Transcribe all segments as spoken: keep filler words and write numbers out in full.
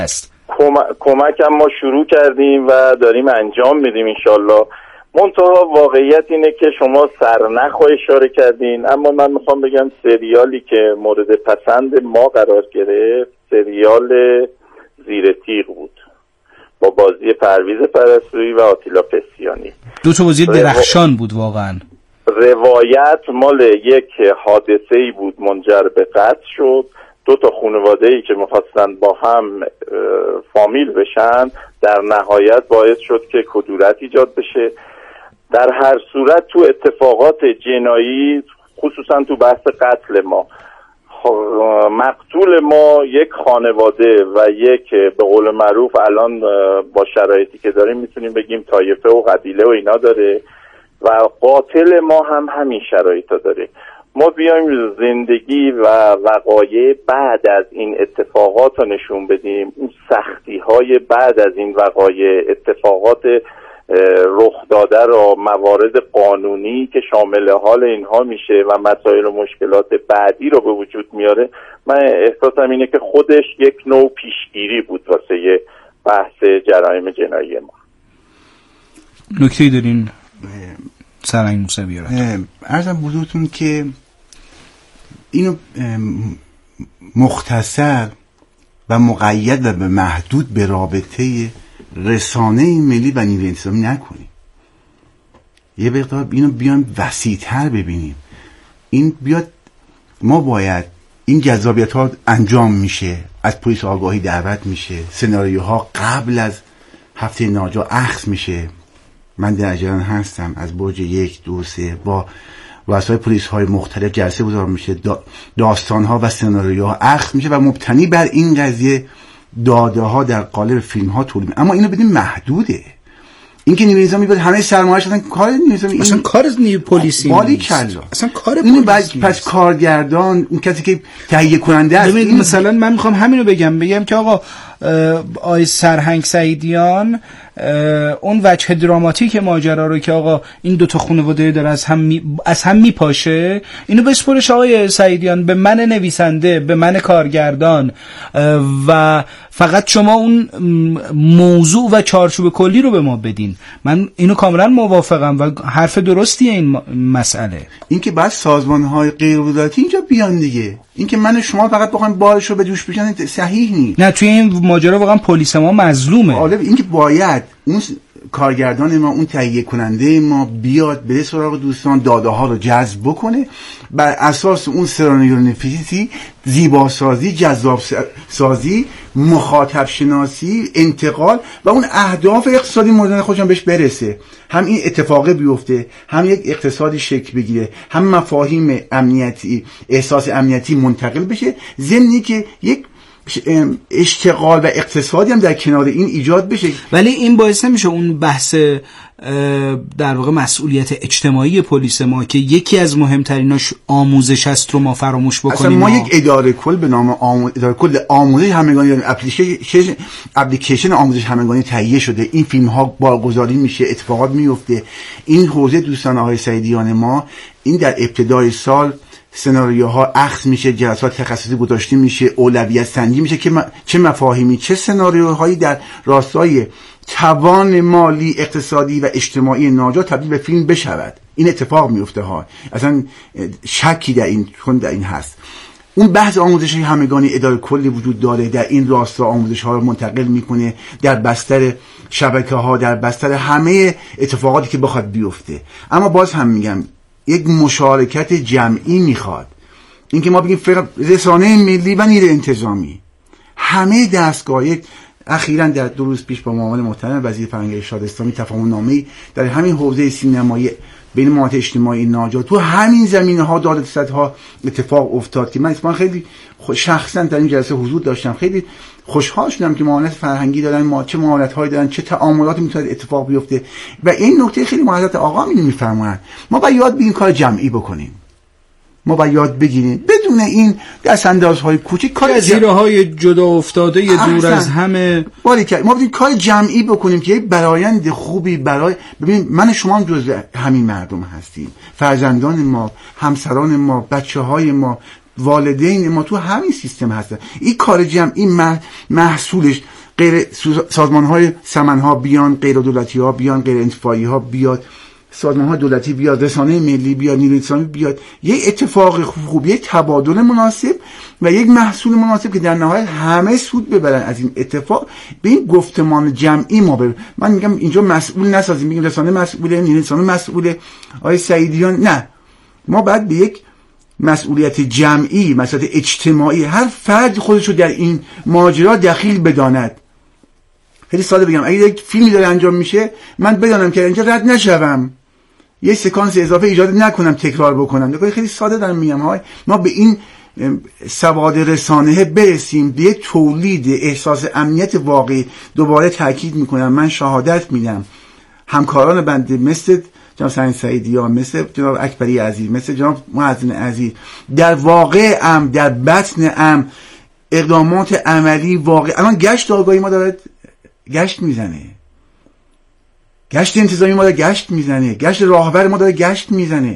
است. کمک هم ما شروع کردیم و داریم انجام میدیم انشالله. منتها واقعیت اینه که شما سرنخ رو اشاره کردین، اما من میخوام بگم سریالی که مورد پسند ما قرار گرفت سریال زیر تیغ بود با بازی پرویز پرستویی و آتیلا پسیانی. دو تا بازی درخشان بود واقعا. روایت مال یک حادثه‌ای بود منجر به قتل شد. دو تا خانواده‌ای که می‌خواستن با هم فامیل بشن در نهایت باعث شد که کدورت ایجاد بشه. در هر صورت تو اتفاقات جنایی خصوصا تو بحث قتل ما مقتول ما یک خانواده و یک به قول معروف الان با شرایطی که داریم میتونیم بگیم طایفه و قبیله و اینا داره و قاتل ما هم همین شرایطا داره. ما بیایم زندگی و وقایع بعد از این اتفاقات رو نشون بدیم، اون سختی های بعد از این وقایع اتفاقات رخ داده را، موارد قانونی که شامل حال اینها میشه و مسائل و مشکلات بعدی رو به وجود میاره. من احساسم اینه که خودش یک نوع پیشگیری بود واسه بحث جرایم جنایی ما. نکته‌ای دارین سرنگ موسوی را؟ عرضم حضورتون که اینو مختصر و مقید و به محدود به رابطه رسانه ملی و نیروی انتظامی نکنیم. یه مقدار اینو بیایم وسیع‌تر ببینیم. این بیاد ما باید این جذابیت ها انجام میشه، از پلیس آگاهی دعوت میشه، سناریوها قبل از هفته ناجا اخذ میشه. من در جریان هستم از برج یک دو سه با رؤسای پلیس های مختلف جلسه گذار میشه، داستان ها و سناریوها اخذ میشه و مبتنی بر این قضیه داده ها در قالب فیلم ها تولید میشه. اما اینو بدیم محدوده. این که نیروی انتظامی باید همه سرمایه‌اش بدن کار نیروی انتظامی اصلا این... کار نیروی پلیسی بالی کلا اصلا کار اینو پس پس کارگردان اون کسی که تهیه کننده است. ببینید مثلا من میخوام همینو بگم بگم که آقا آقای سرهنگ سعیدیان اون وجه دراماتیک ماجرا رو که آقا این دو تا خانواده داره از هم می... از هم میپاشه، اینو بسپرش آقای سعیدیان به من نویسنده، به من کارگردان و فقط شما اون موضوع و چارچوب کلی رو به ما بدین. من اینو کاملا موافقم و حرف درستیه این مسئله. این که بعد سازمان‌های غیر دولتی اینجا بیان دیگه، این که من شما فقط بخوایم بارش رو به دوش بشکنید صحیح نیست. نه توی این ماجرا واقعا پلیس ما مظلومه. حالا این که باید اون کارگردان ما، اون تهیه کننده ما بیاد به سراغ دوستان داده ها رو جذب بکنه، بر اساس اون سناریو نویسی، زیباسازی، جذاب سازی، مخاطب شناسی، انتقال و اون اهداف اقتصادی مورد خودشون بهش برسه. هم این اتفاقه بیفته، هم یک اقتصادی شکل بگیره، هم مفاهیم امنیتی، احساس امنیتی منتقل بشه، ضمنی که یک اشتغال و اقتصادی هم در کنار این ایجاد بشه. ولی این باعث نمیشه اون بحث در واقع مسئولیت اجتماعی پلیس ما که یکی از مهمتریناش آموزش است رو ما فراموش بکنیم. اصلا ما, ما یک اداره کل به نام آمو... اداره کل آموزش همگانی داریم. اپلیکیشن اپلیکیشن آموزش همگانی تهیه شده. این فیلم ها بارگذاری میشه، اتفاقات میفته. این حوزه دوستان آقای سعیدیان ما این در ابتدای سال سناریوها اخذ میشه، جلسات تخصصی گذاشته میشه، اولویت سنجی میشه که م... چه مفاهیمی، چه سناریوهایی در راستای توان مالی، اقتصادی و اجتماعی ناجا تبدیل به فیلم بشود. این اتفاق میفته ها، اصلا شکی در این چون در این هست. اون بحث آموزش همگانی اداره کلی وجود داره، در این راستا آموزش ها رو منتقل میکنه در بستر شبکه ها، در بستر همه اتفاقاتی که بخواد بیفته. اما باز هم میگم یک مشارکت جمعی میخواد. اینکه ما بگیم فقط رسانه ملی و نیروی انتظامی، همه دستگاه. اخیراً در دو روز پیش با معاون محترم وزیر فرهنگ ارشاد اسلامی تفاهم نامه‌ای در همین حوزه سینمایی بین مؤسسات اجتماعی ناجا تو همین زمینه‌ها دادرس‌ها اتفاق افتاد که من اصلا خیلی شخصا در این جلسه حضور داشتم. خیلی خوشحال شدم که معاونت فرهنگی دارن، ما چه معاونت‌هایی دارن، چه تعاملاتی میتونه اتفاق بیفته. و این نکته خیلی حضرت آقا می‌فرمایند ما باید یاد بگیریم کار جمعی بکنیم. ما باید یاد بگیریم بدون این دستاندازهای کوچیک کار زیرهای جدا افتاده دور از همه بالی که ما باید کار جمعی بکنیم که یک برآیند خوبی برای ببین من شما هم جزء همین مردم هستیم، فرزندان ما، همسران ما، بچه‌های ما، والدین ما تو همین سیستم هستن. این کار جمعی محصولش غیر سازمان های سمن ها بیان، غیر دولتی ها بیان، غیر انتفاعی ها بیاد، سازمان های دولتی بیاد، رسانه ملی بیاد، نیروی انسانی بیاد، یک اتفاق خوب، یک تبادل مناسب و یک محصول مناسب که در نهایت همه سود ببرن از این اتفاق. به این گفتمان جمعی ما بر من میگم اینجا مسئول نسازیم، میگم رسانه مسئوله، نیروی انسانی مسئوله، آقای سعیدیان نه، ما باید به یک مسئولیت جمعی، مسئولیت اجتماعی، هر فرد خودش رو در این ماجرا دخیل بداند. خیلی ساده بگم، اگه یک فیلمی داره انجام میشه من بدانم که اینجا رد نشوم، یه سکانس اضافه ایجاد نکنم، تکرار بکنم. خیلی ساده دارم میگم های ما به این سواد رسانه برسیم، به تولید احساس امنیت واقعی. دوباره تاکید میکنم، من شهادت میدم همکاران بنده مثل جناب سرهنگ سعیدیان، مثل جناب اکبری عزیز، مثل جناب معزین عزیز، در واقع ام در بطن ام اقدامات عملی واقعی. الان گشت آگاهی ما داره گشت میزنه، گشت انتظامی ما داره گشت میزنه، گشت راهبر ما داره گشت میزنه.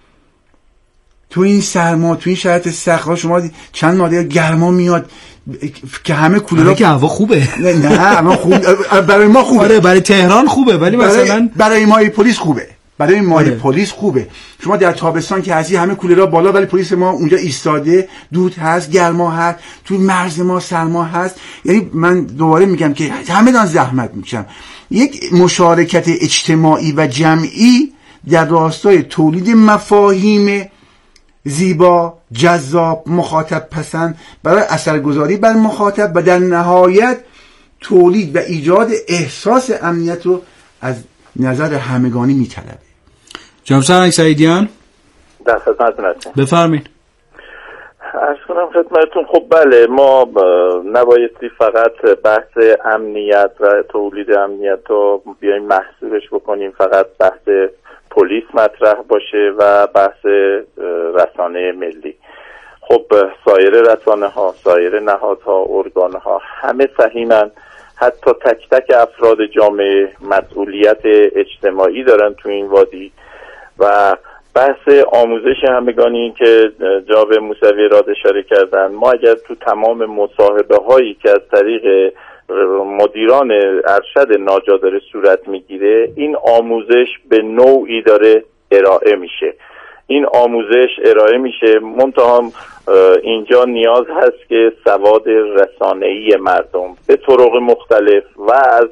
تو این سرما، تو این شرایط سخت شما چند ماده گرما میاد که همه کولرها که هوا خوبه. نه نه اما خوب برای ما خوبه. آره برای تهران خوبه، ولی مثلا برای ما پلیس خوبه. برای ما پلیس خوبه. شما در تابستان که هستی همه کولرها بالا، ولی پلیس ما اونجا ایستاده، دود هست، گرما هست، تو مرز ما سرما هست. یعنی من دوباره میگم که همه دارن زحمت میکشن. یک مشارکت اجتماعی و جمعی در راستای تولید مفاهیم زیبا، جذاب، مخاطب پسند برای اثرگذاری بر مخاطب و در نهایت تولید و ایجاد احساس امنیت رو از نظر همگانی میطلبه. جناب سرهنگ سعیدیان در خدمتتون هستم. بفرمایید. عرض کنم خدمتتون، خب بله، ما نبایستی فقط بحث امنیت و تولید امنیت رو بیایم محصولش بکنیم، فقط بحث پلیس مطرح باشه و بحث رسانه ملی. خب سایر رسانه ها، سایر نهادها، ارگان ها همه سهیمن، حتی تک تک افراد جامعه مسئولیت اجتماعی دارن تو این وادی. و بحث آموزش همگانی که جناب موسوی را اشاره کردن، ما اگر تو تمام مصاحبه هایی که از طریق مدیران ارشد ناجا داره صورت میگیره، این آموزش به نوعی داره ارائه میشه. این آموزش ارائه میشه، منتها اینجا نیاز هست که سواد رسانه‌ای مردم به طرق مختلف و از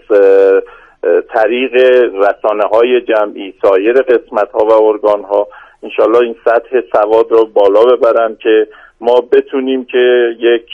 طریق رسانه‌های جمعی، سایر قسمت‌ها و ارگان‌ها انشالله این سطح سواد رو بالا ببرن که ما بتونیم که یک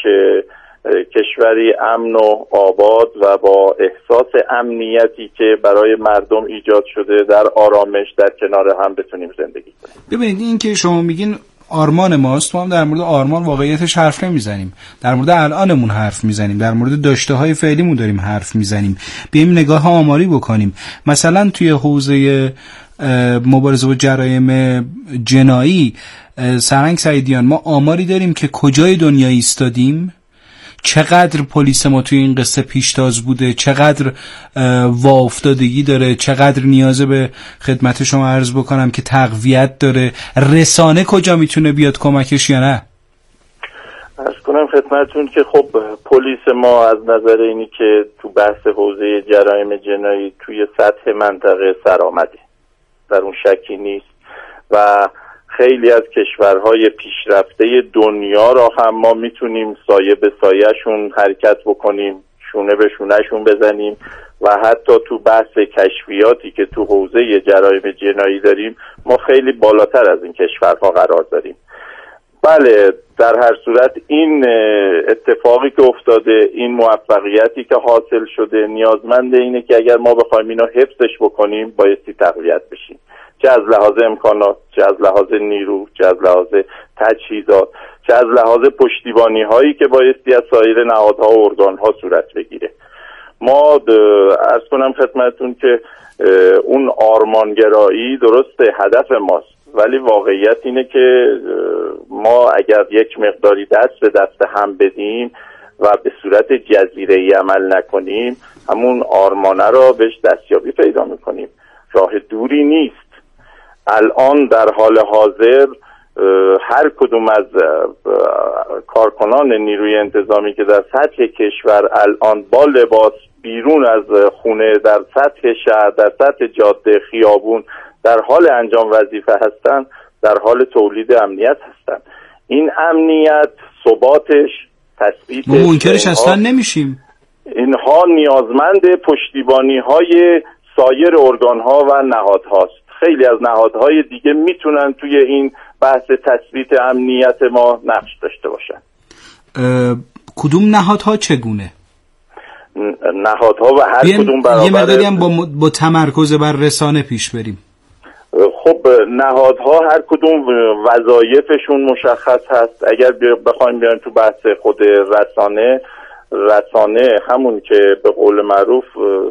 کشوری امن و آباد و با احساس امنیتی که برای مردم ایجاد شده در آرامش در کنار هم بتونیم زندگی کنیم. ببینید این که شما میگین آرمان ماست، ما هم در مورد آرمان واقعیتش حرف نمیزنیم، در مورد الانمون حرف میزنیم، در مورد داشته های فعلیمون داریم حرف میزنیم. بیایم نگاه آماری بکنیم. مثلا توی حوزه مبارزه با جرایم جنایی، سرهنگ سعیدیان، ما آماری داریم که کجای دنیا ایستادیم، چقدر پلیس ما توی این قصه پیشتاز بوده، چقدر واافتادگی داره، چقدر نیاز به خدمت شما عرض بکنم که تقویت داره، رسانه کجا میتونه بیاد کمکش یا نه. عرض کنم خدمتتون که خب پلیس ما از نظر اینی که تو بحث حوزه جرایم جنایی توی سطح منطقه سرآمده، در اون شکی نیست و خیلی از کشورهای پیشرفته دنیا را هم ما میتونیم سایه به سایه‌شون حرکت بکنیم، شونه به شونه‌شون بزنیم و حتی تو بحث کشفیاتی که تو حوزه جرایم جنایی داریم ما خیلی بالاتر از این کشورها قرار داریم. بله، در هر صورت این اتفاقی که افتاده، این موفقیتی که حاصل شده نیازمند اینه که اگر ما بخوایم اینو حفظش بکنیم بایستی تقویت بشیم، چه از لحاظ امکانات، چه از لحاظ نیرو، چه از لحاظ تجهیزات، چه از لحاظ پشتیبانی هایی که بایستی از سایر نهادها و ارگان ها صورت بگیره. ما عرض کنم خدمتتون که اون آرمانگرایی درسته هدف ماست، ولی واقعیت اینه که ما اگر یک مقداری دست به دست هم بدیم و به صورت جزیره‌ای عمل نکنیم، همون آرمانه را بهش دستیابی پیدا میکنیم. راه دوری نیست. الان در حال حاضر هر کدوم از کارکنان نیروی انتظامی که در سطح کشور الان با لباس بیرون از خونه، در سطح شهر، در سطح جاده، خیابون در حال انجام وظیفه هستند، در حال تولید امنیت هستند. این امنیت، ثباتش، تثبیتش، ما منکرش اصلا نمیشیم. اینها نیازمند پشتیبانی های سایر ارگان ها و نهادهاست. خیلی از نهادهای دیگه میتونن توی این بحث تثبیت امنیت ما نقش داشته باشن. کدوم نهادها چگونه؟ نهادها و هر کدوم برابر. یه مقداری هم با, با تمرکز بر رسانه پیش بریم. خب نهادها هر کدوم وظایفشون مشخص هست. اگر بخوایم بیان تو بحث خود رسانه، رسانه همون که به قول معروف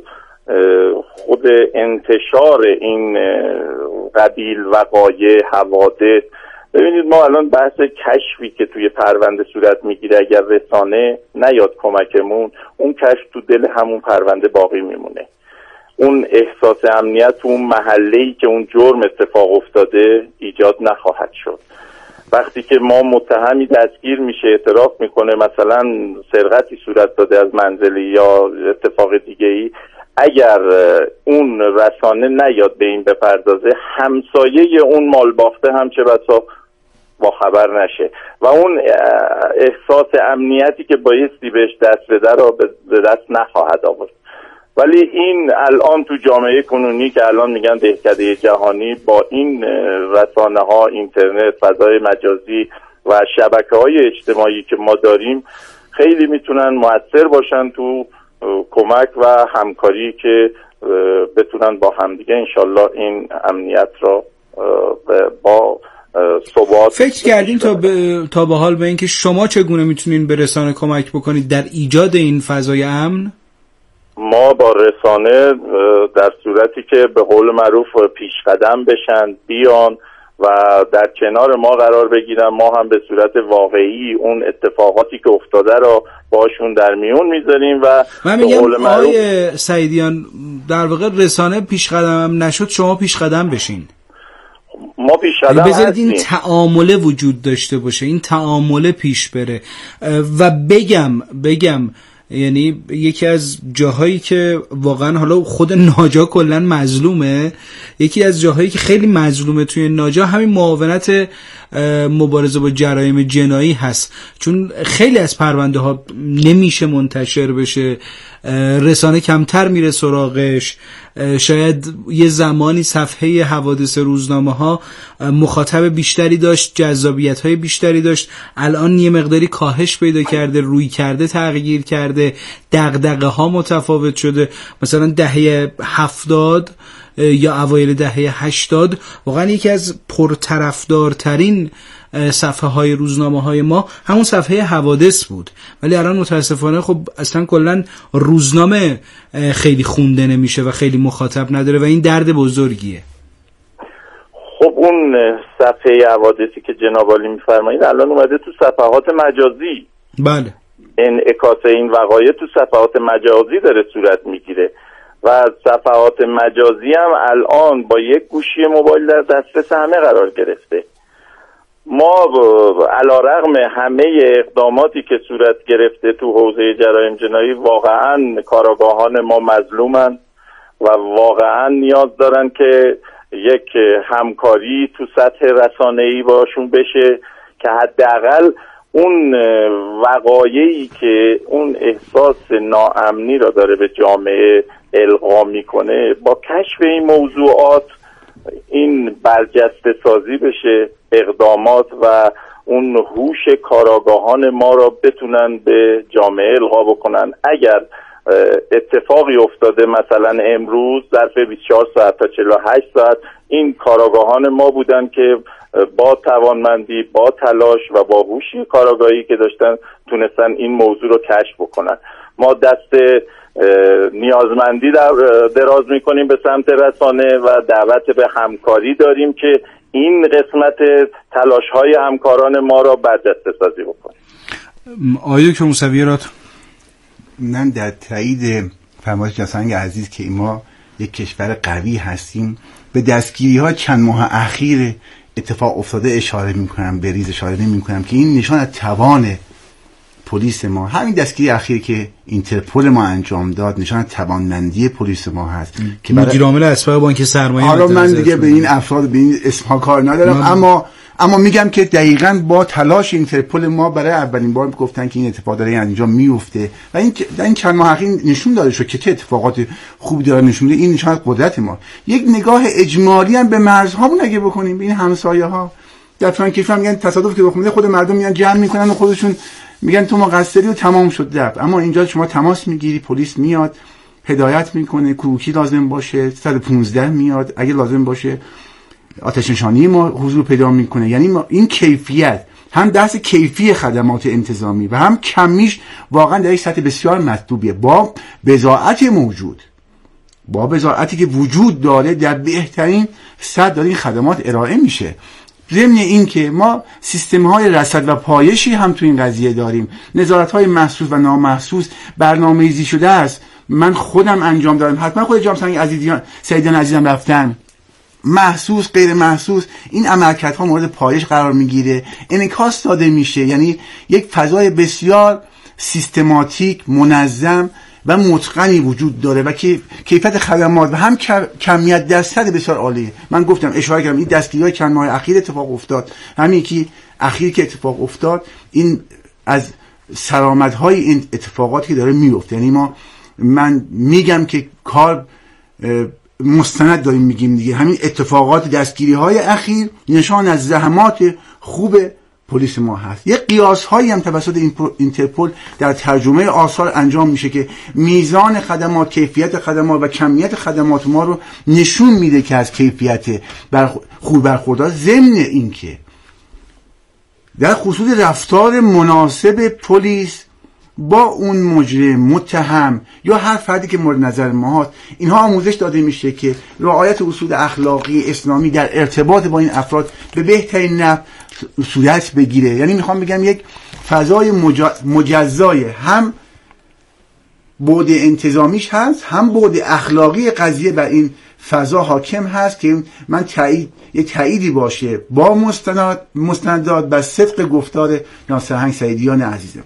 خود انتشار این قبیل وقایع، حوادث. ببینید ما الان بحث کشفی که توی پرونده صورت میگیره، اگر رسانه نیاد کمکمون، اون کشف تو دل همون پرونده باقی میمونه. اون احساس امنیت تو اون محله‌ای که اون جرم اتفاق افتاده ایجاد نخواهد شد. وقتی که ما متهمی دستگیر میشه، اعتراف میکنه مثلا سرقتی صورت داده از منزلی یا اتفاق دیگه‌ای، اگر اون رسانه نیاد به این بپردازه، همسایه اون مال باخته هم چه بسا با خبر نشه و اون احساس امنیتی که بایستی بهش دست بده را به دست نخواهد آورد. ولی این الان تو جامعه کنونی که الان میگن دهکده جهانی، با این رسانه ها، اینترنت، فضای مجازی و شبکه های اجتماعی که ما داریم، خیلی میتونن مؤثر باشن تو کمک و همکاری که بتونن با همدیگه انشالله این امنیت را با ثبات. فکر کردین تا به تا به حال به اینکه شما چگونه میتونین به رسانه کمک بکنید در ایجاد این فضای امن؟ ما با رسانه در صورتی که به قول معروف پیش قدم بشن، بیان و در کنار ما قرار بگیرن، ما هم به صورت واقعی اون اتفاقاتی که افتاده را باشون در میون میذاریم و من میگم آقای سعیدیان، در واقع رسانه پیش قدم هم نشد، شما پیش قدم بشین. ما پیش قدم بذارید این تعامله وجود داشته باشه، این تعامله پیش بره. و بگم بگم یعنی یکی از جاهایی که واقعا حالا خود ناجا کلن مظلومه، یکی از جاهایی که خیلی مظلومه توی ناجا همین معاونت مبارزه با جرایم جنایی هست، چون خیلی از پرونده ها نمیشه منتشر بشه، رسانه کمتر میره سراغش. شاید یه زمانی صفحه حوادث روزنامه ها مخاطب بیشتری داشت، جذابیت های بیشتری داشت، الان یه مقداری کاهش پیدا کرده، روی کرده تغییر کرده، دغدغه ها متفاوت شده. مثلا دهه هفتاد یا اوایل دهه هشتاد واقعا یکی از پرطرفدارترین صفحه های روزنامه های ما همون صفحه حوادث بود، ولی الان متاسفانه خب اصلا کلن روزنامه خیلی خونده نمیشه و خیلی مخاطب نداره و این درد بزرگیه. خب اون صفحه حوادثی که جناب عالی میفرمایید الان اومده تو صفحات مجازی. بله، انعکاس این وقایع تو صفحات مجازی داره صورت میگیره و صفحات مجازی هم الان با یک گوشی موبایل در دسترس همه قرار گرفته. ما علیرغم همه اقداماتی که صورت گرفته تو حوزه جرایم جنایی، واقعا کارآگاهان ما مظلومن و واقعا نیاز دارن که یک همکاری تو سطح رسانه‌ای باشون بشه که حداقل اون وقایعی که اون احساس ناامنی را داره به جامعه القا میکنه، با کشف این موضوعات این برجسته سازی بشه، اقدامات و اون هوش کاراگاهان ما را بتونن به جامعه القا بکنن. اگر اتفاقی افتاده مثلا امروز ظرف بیست و چهار ساعت تا چهل و هشت ساعت، این کاراگاهان ما بودن که با توانمندی، با تلاش و با هوش کاراگاهی که داشتن تونستن این موضوع رو کشف بکنن. ما دست نیازمندی دراز میکنیم به سمت رسانه و دعوت به همکاری داریم که این قسمت تلاش های همکاران ما را برجسته سازی بکنیم. آیا دکتر موسوی راد؟ من در تایید فرمایش جناب عزیز که ما یک کشور قوی هستیم، به دستگیری ها چند ماه اخیر اتفاق افتاده اشاره میکنم، به ریز اشاره نمیکنم که این نشان از توان پلیس ما. همین دستگیری اخیر که اینترپل ما انجام داد نشان از توانمندی پلیس ما هست که مدیر عامل اسبق بانک سرمایه. حالا من دیگه به این افراد به این اسمها کار ندارم، من... اما اما میگم که دقیقاً با تلاش اینترپل ما برای اولین بار گفتن که این اتفاق داره اینجا میفته و این در این چند ماه اخیر نشون داده شد که چه اتفاقات خوبی داره نشون میده. این نشان از قدرت ما. یک نگاه اجمالی هم به مرزهامون اگه بکنیم، به این همسایه‌ها در فرانکفورت میگن تصادف که رخ میده خود مردم میان جمع میکنن و خودشون میگن تو مقصری و تمام شد رفت. اما اینجا شما تماس میگیری، پلیس میاد هدایت میکنه، کروکی لازم باشه صد و پانزده میاد، اگه لازم باشه آتش نشانی ما حضور پیدا میکنه. یعنی ما این کیفیت، هم دست کیفی خدمات انتظامی و هم کمیش واقعا در یک سطح بسیار مطلوبیه با بضاعت موجود، با بضاعتی که وجود داره در بهترین سطح داره این خدمات ارائه میشه. ضمن این که ما سیستم های رصد و پایشی هم تو این قضیه داریم، نظارت های محسوس و نامحسوس برنامه‌ریزی شده است. من خودم انجام دادم، حتما خود جناب عزیزیان سیدیان عزیزم رفتن، محسوس غیر محسوس این عملکردها مورد پایش قرار میگیره، انعکاس داده میشه. یعنی یک فضای بسیار سیستماتیک، منظم و متقنی وجود داره و که کیفیت خدمات و هم کمیت درصد بسیار عالیه. من گفتم اشاره کردم این دستگیری‌های چند ماه اخیر اتفاق افتاد، همین یکی اخیر که اتفاق افتاد این از سرآمدهای این اتفاقاتی که داره میفته. یعنی ما من میگم که کار مستند داریم میگیم دیگه. همین اتفاقات دستگیری های اخیر نشان از زحمات خوب پلیس ما هست. یک قیاس هایی هم توسط اینترپل در ترجمه آثار انجام میشه که میزان خدمات، کیفیت خدمات و کمیت خدمات ما رو نشون میده که از کیفیت برخ... خوب برخوردار. ضمن این که در خصوص رفتار مناسب پلیس با اون مجرم، متهم یا هر فردی که مورد نظر ما هست، اینها آموزش داده میشه که رعایت اصول اخلاقی اسلامی در ارتباط با این افراد به بهترین نحو صورت بگیره. یعنی میخوام بگم یک فضای مجزای هم بعد انتظامیش هست، هم بعد اخلاقی قضیه بر این فضا حاکم هست که من تایید یک تاییدی باشه با مستند مستندات بر صدق گفتار جناب سرهنگ سعیدیان عزیزم.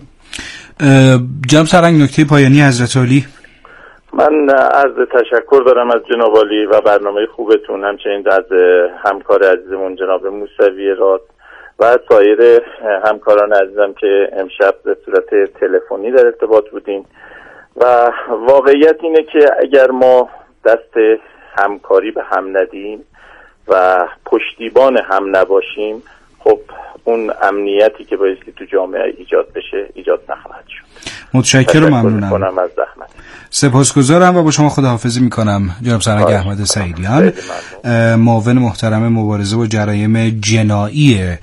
جناب سرهنگ نکته پایانی حضرت عالی. من عرض تشکر دارم از جناب عالی و برنامه خوبتون، همچنین از همکار عزیزمون جناب موسوی راد و سایر همکاران عزیزم که امشب به صورت تلفنی در ارتباط بودیم. و واقعیت اینه که اگر ما دست همکاری به هم ندیم و پشتیبان هم نباشیم، خب اون امنیتی که بایستی تو جامعه ایجاد بشه ایجاد نخواهد شد. متشکرم، ممنونم از زحمت. سپاسگزارم و با شما خداحافظی میکنم جناب سرهنگ احمد سعیدیان، معاون محترم مبارزه با جرایم جنایی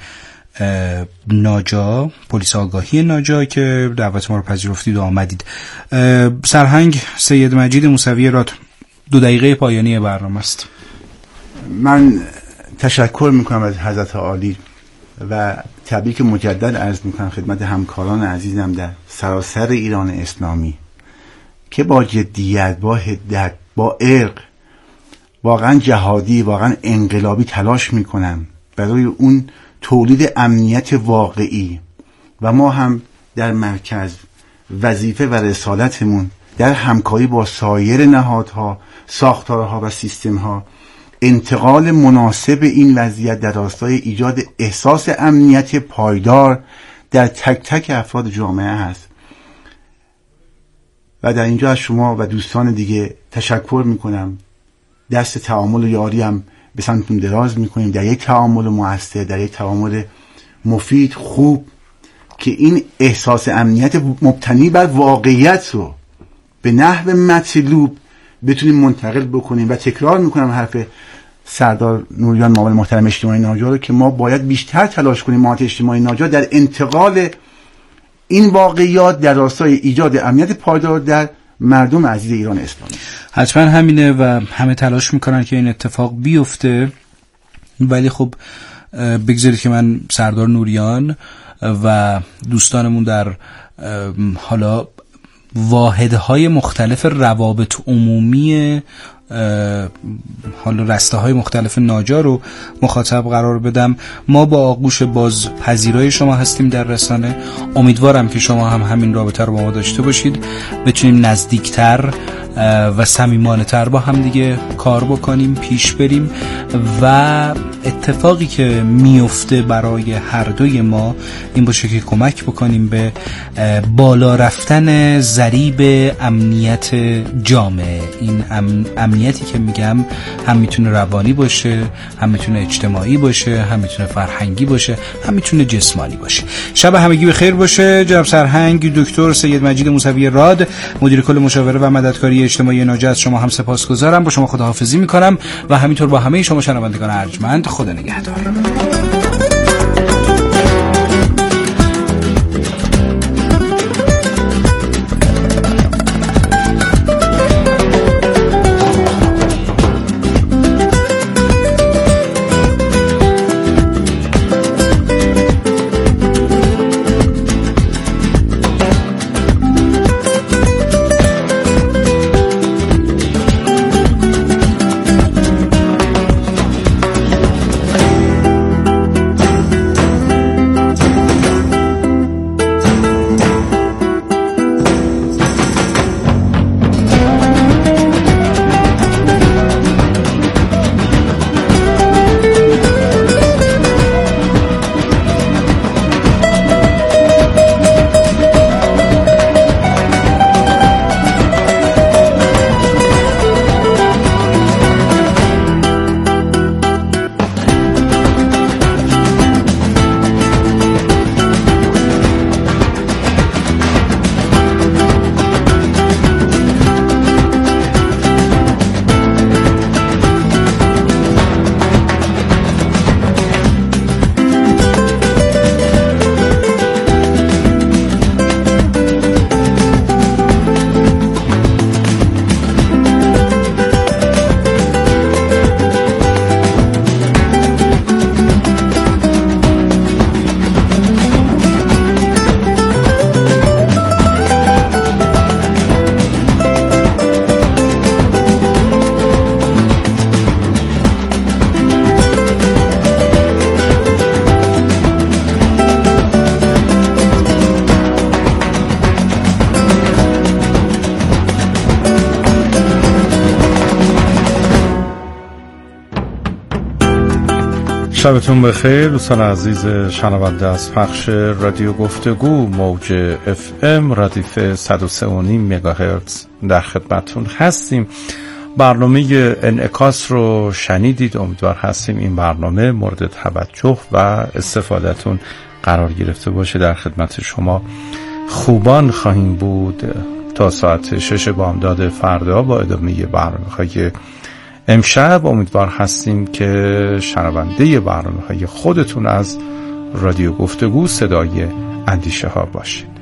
ناجا، پلیس آگاهی ناجا که دعوت ما رو پذیرفتید و آمدید. سرهنگ سید مجید موسوی راد، دو دقیقه پایانی برنامه است. من تشکر میکنم از حضرت عالی و تبریک مجدد عرض میکنم خدمت همکاران عزیزم در سراسر ایران اسلامی که با جدیت، با حدت، با عرق واقعا جهادی، واقعا انقلابی تلاش میکنم برای اون تولید امنیت واقعی. و ما هم در مرکز وظیفه و رسالتمون در همکاری با سایر نهادها، ساختارها و سیستمها انتقال مناسب این وضعیت در راستای ایجاد احساس امنیت پایدار در تک تک افراد جامعه هست. و در اینجا از شما و دوستان دیگه تشکر میکنم. دست تعامل و یاری هم به سمتون دراز میکنیم در یک تعامل مؤثر، در یک تعامل مفید خوب که این احساس امنیت مبتنی بر واقعیت رو به نحو مطلوب بتونیم منتقل بکنیم. و تکرار میکنم حرف سردار نوریان معاون محترم اجتماعی ناجا رو که ما باید بیشتر تلاش کنیم ماهات اجتماعی ناجا در انتقال این واقعیات در راستای ایجاد امنیت پایدار در مردم عزیز ایران اسلامی. حتما همینه و همه تلاش میکنن که این اتفاق بیفته. ولی خب بگذارید که من سردار نوریان و دوستانمون در حالا واحدهای مختلف روابط عمومی حالا رسته های مختلف ناجار رو مخاطب قرار بدم. ما با آغوش باز پذیرای شما هستیم در رسانه. امیدوارم که شما هم همین رابطه رو با ما داشته باشید، بتونیم نزدیکتر و صمیمانه‌تر با هم دیگه کار بکنیم، پیش بریم و اتفاقی که میفته برای هر دوی ما این باشه که کمک بکنیم به بالا رفتن ضریب امنیت جامعه. این ام... امنیتی که میگم هم میتونه روانی باشه، هم میتونه اجتماعی باشه، هم میتونه فرهنگی باشه، هم میتونه جسمانی باشه. شب همگی بخیر باشه. جناب سرهنگ دکتر سید مجید موسوی راد، مدیر کل مشاوره و مددکاری اجتماعی ناجا، از شما هم سپاسگزارم. با شما خداحافظی میکنم و همینطور با همه شما شنوندگان ارجمند. خدا نگهدار. شبتون بخیر دوستان عزیز شنونده از پخش رادیو گفتگو موج اف ام ردیف صد و سه و نیم مگاهرتز در خدمتون هستیم. برنامه انعکاس رو شنیدید. امیدوار هستیم این برنامه مورد توجه و استفادهتون قرار گرفته باشه. در خدمت شما خوبان خواهیم بود تا ساعت شش بامداد فردا با ادامه برنامه‌های امشب. امیدوار هستیم که شنونده برنامه‌های خودتون از رادیو گفتگو صدای اندیشه ها باشید.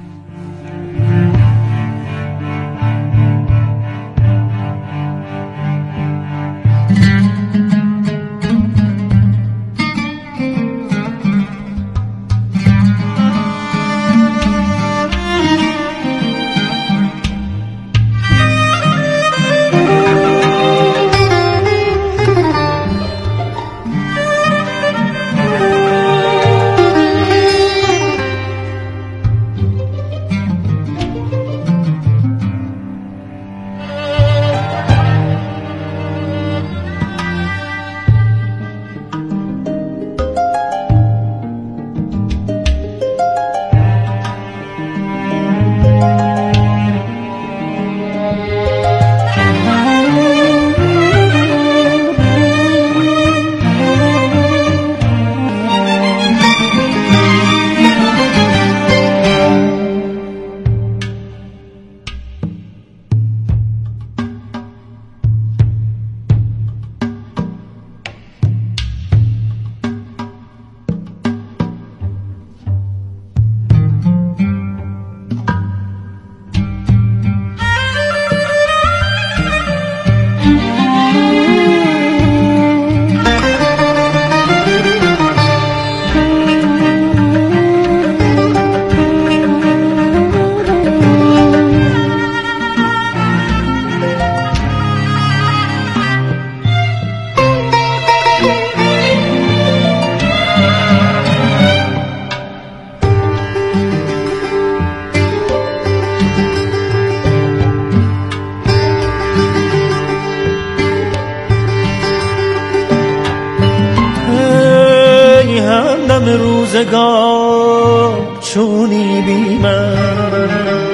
روزگار چونی بی من،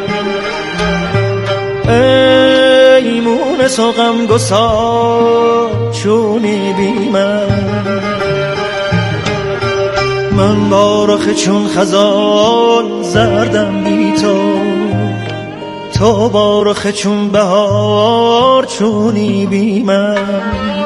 ای مونس و غمگسار چونی بی من. من بارخ چون خزان زردم بی تو، تو بارخ چون بهار چونی بی من.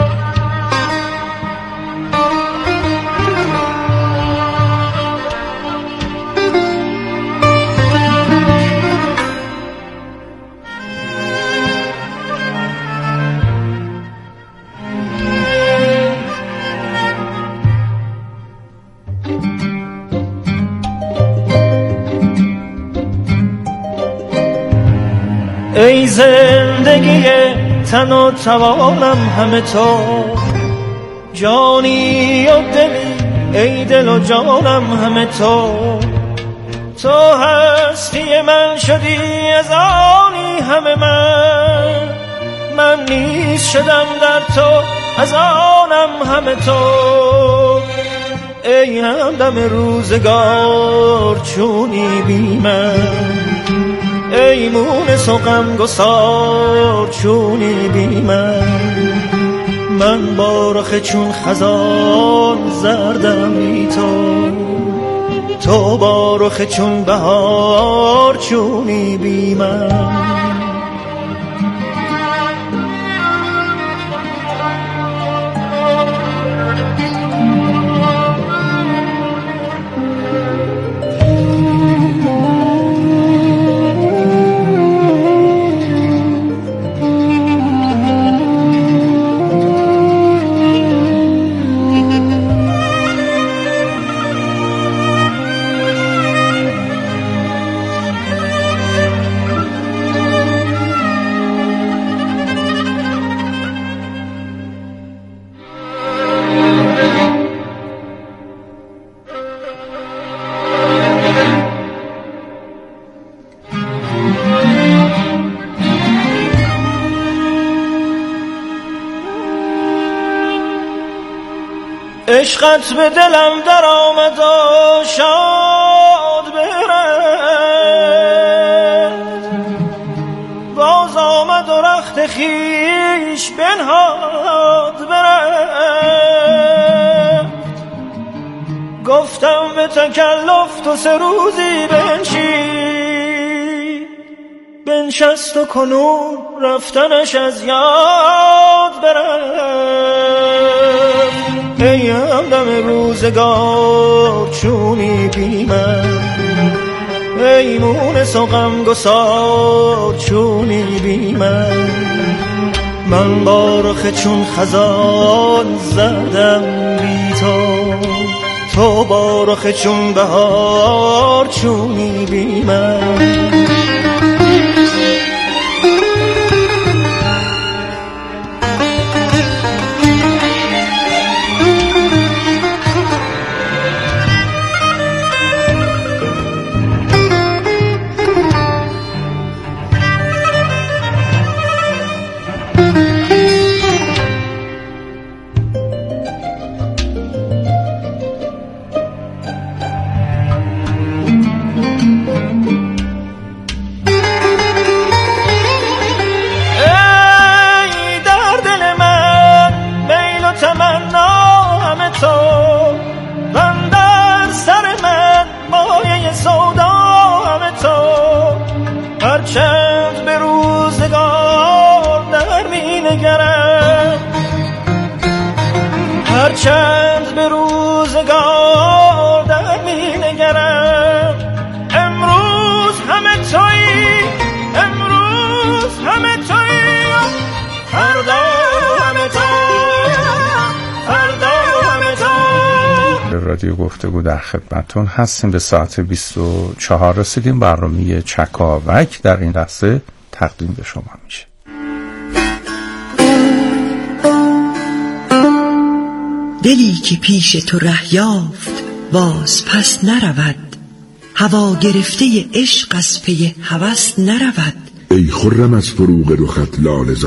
ای زندگی تن و توانم همه تو، جانی و دلی ای دل و جانم همه تو. تو هستی من شدی از آنی همه من، من نیز شدم در تو از آنم همه تو. ای همدم روزگار چونی بی من، ای مونس و غمگسار چونی بی من. من بارخ چون خزان زردم بی تو، تو بارخ چون بهار چونی بی من. عشقت به دلم در آمد و شاد برد، باز آمد و رخت خیش بنهاد برد. گفتم به تکلف تو سه روزی بنشین، بنشست و کنون رفتنش از یاد برد. ای همدم روزگار چونی بی من، ای مونس و غمگسار چونی بی من. من بارخ چون خزان زدم بی تو، تو بارخ چون بهار چونی بی من. هرچند به روزگار در می نگرم، هرچند به روزگار در می نگرم. امروز همه تویی، امروز همه تویی، فردا همه تو، فردا همه تو. رادیو گفتگو در خدمتتون هستیم. به ساعت بیست و چهار رسیدیم. برنامه چکاوک در این لحظه تقدیم به شما میشه. دلی که پیش تو ره یافت باز پس نرود، هوا گرفته عشق از پی هوس نرود. ای خرم از فروغ رخت لاله